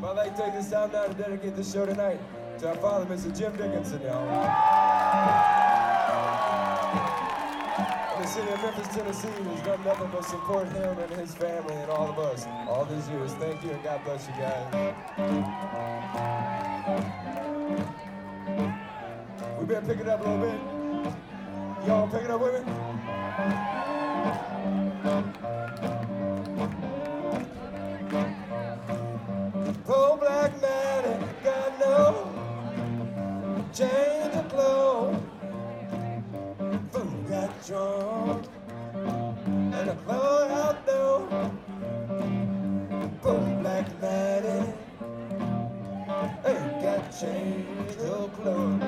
I'd like to take this time now to dedicate this show tonight to our father, Mr. Jim Dickinson, y'all. In the city of Memphis, Tennessee, has done nothing but support him and his family and all of us all these years. Thank you and God bless you guys. We better pick it up a little bit. Y'all pick it up with me? Poor black man ain't got no change of clothes. Food got drunk and the clothes out there. Poor black man ain't got change of clothes.